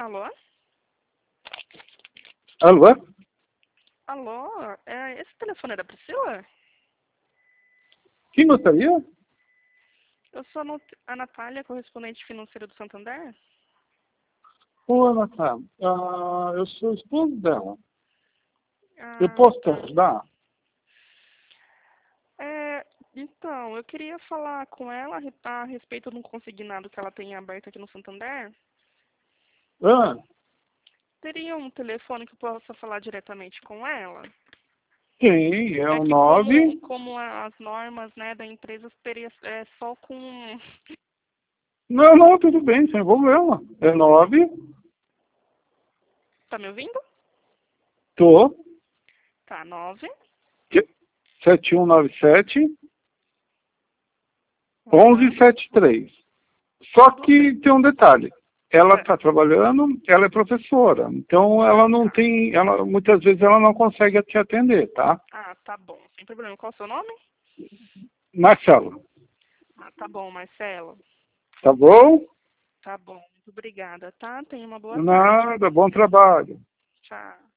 Alô? Alô? Alô? Esse telefone é da Priscila? Quem gostaria? Eu sou a Natália, correspondente financeira do Santander. Oi, Natália. Eu sou esposo dela. Eu Ah, posso te tá. ajudar? Então, eu queria falar com ela a respeito de um consignado que ela tem aberto aqui no Santander. Ah, Teria um telefone que eu possa falar diretamente com ela? sim, é É o que 9. como as normas, né, da empresa teria só com... Não, não, tudo bem, sem problema. É 9. Tá me ouvindo? Tô. Tá, 9. 7197 Aham. 1173. Só Tudo que tem um detalhe. Ela bem. está trabalhando, ela é professora. Então ela não Tá. tem, muitas vezes ela não consegue te atender, tá? Ah, tá bom. Sem problema. Qual é o seu nome? Marcelo, Ah, tá bom, Marcelo. tá bom? Tá bom. Muito obrigada, tá? Tenha uma boa tarde. Nada, bom trabalho. Tchau.